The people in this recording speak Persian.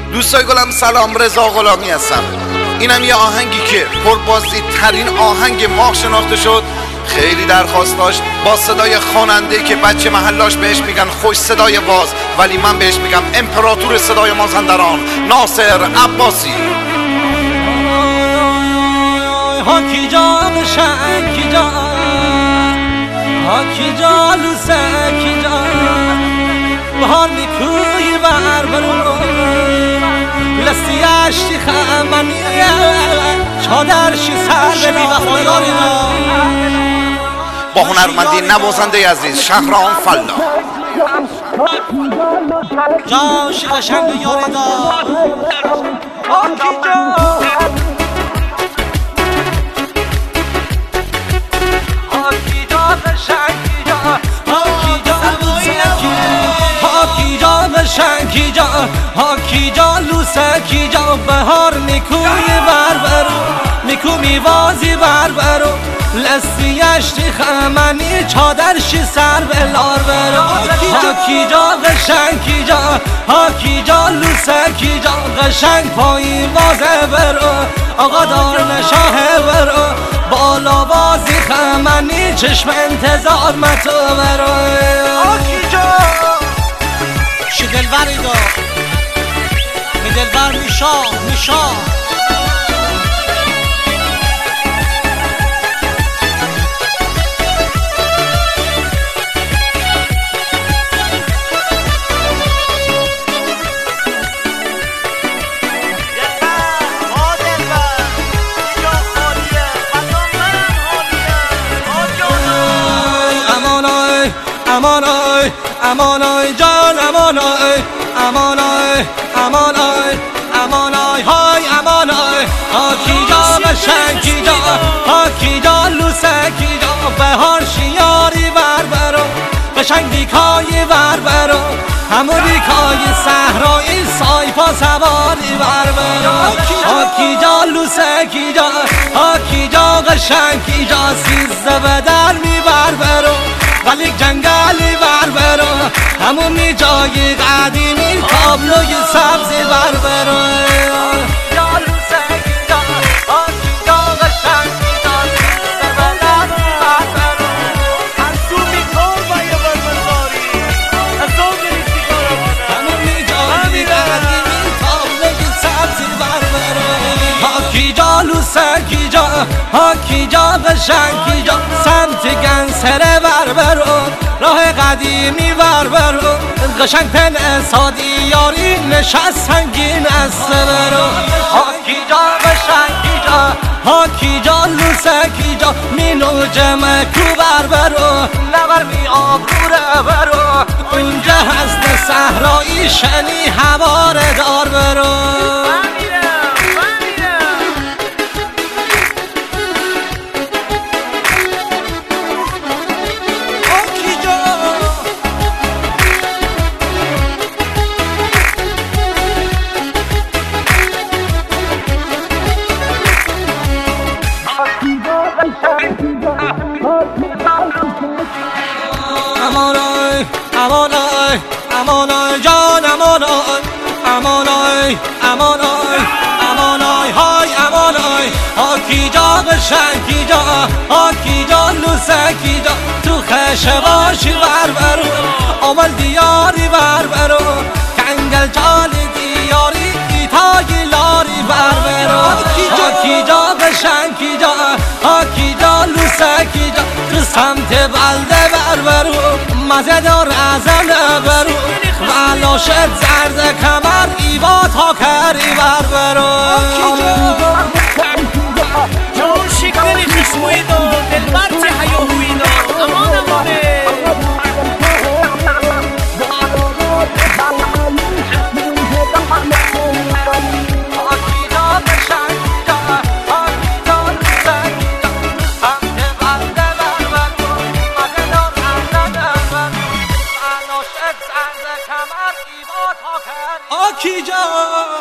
دوستای گلم سلام، رضا غلامی هستم. اینم یه آهنگی که پربازدید ترین آهنگ ماه شناخته شد. خیلی درخواست داشت با صدای خواننده که بچه محلاش بهش میگن خوش صدای باز، ولی من بهش میگم امپراتور صدای مازندران، ناصر عباسی. هاکی جان شنکی جان، هاکی جان لوسکی جان، بهار نیکوی بر برون لستی اشتی خمنیه چادرشی سر بی وفایاری با هنرمندی نوازنده عزیز شهرام فلا. جاش قشنگ یاری دار هاکی جان، هاکی جان قشنگی جان، هاکی جان لوسکی، هاکی جان قشنگی جان، هاکی جان لوسکی جان، بهار نیکوی بربرو نیکو میوازی بربرو لستی اشتی خمنی چادرشی سر به لار برو. هاکی جان قشنگی جان، هاکی جان لوسکی جان، قشنگ پایی وازه برو آقا دار نشاه برو، بالا بازی خمنی چشم انتظار متو برو. هاکی جان شی دلبری دا می دلبر میشا امانای جان، امانای امانای امانای امانای های امانای، هاکی جان قشنگی جان، هاکی جان لوسکی جان، بهار شیاری بربرو قشنگ دیکای بربرو همون دیکای صحرایی سایپا سواری بربرو. هاکی جان لوسکی جان، هاکی جان قشنگی جان، سیزده بدل می بربرو ولی جنگلی بربرو همونی جای قدیمی تابلوی سبزی بربرو. لوسکی جان، هاکی جان قشنگی جان، سمت گنسره بربرو راه قدیمی بربرو قشنگ تن سادی یاری نشست سنگین است برو. هاکی جان قشنگی جان، هاکی جان لوسکی جان، مینو جمع کو بربرو لبر می آبروره برو اونجا هست صحرایی شنی هواره دار برو. امانای امانای امانای جان، امانای امانای امانای امانای های امانای، هاکی جان قشنگی جان، هاکی جان لوسکی جان، تو خشه باشی بربرو عمل دیاری بربرو کنگل جالی دیاری ایتای لاری بربرو. هاکی جان قشنگی جان، هاکی جان لوسکی جان، تو سمت بلده بربرو مزه دار ازم برو ولاشت زرد کمر ایوا تا کری بربرو. جان شکلی خوشبوی دار دلبر چه هیاهوی دار امان امانه. هاکی جان